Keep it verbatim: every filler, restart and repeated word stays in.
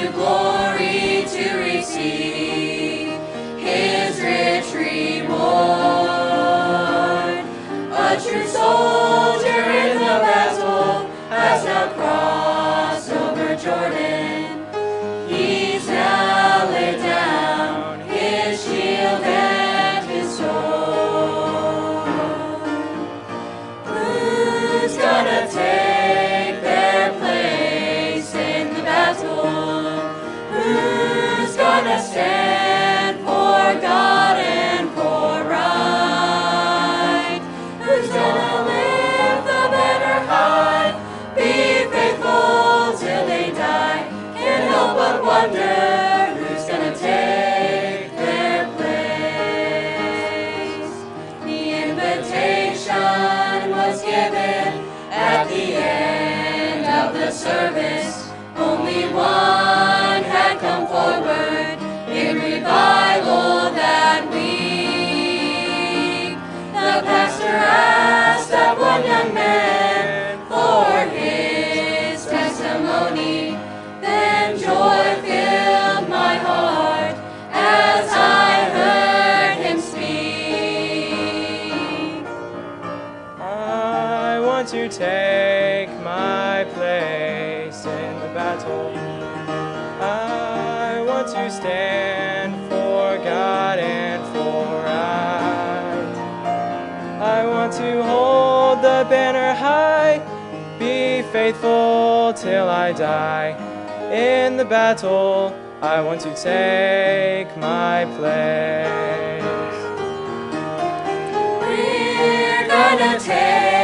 to glory to receive His rich reward. A true soldier in the battle has now crossed over Jordan. He's now laid down his shield and his sword. Who's gonna take their place in the battle? Who's gonna stand for God and for right? Who's gonna lift the banner high, be faithful till they die? Can't help but wonder who's gonna take their place. The invitation was given at the end of the service. Only one had come forward in revival that week. The pastor asked that one young man for his testimony. Then joy filled my heart as I heard him speak. I want to take my place in the battle. I want to stand for God and for right. I want to hold the banner high, be faithful till I die. In the battle, I want to take my place. We're gonna take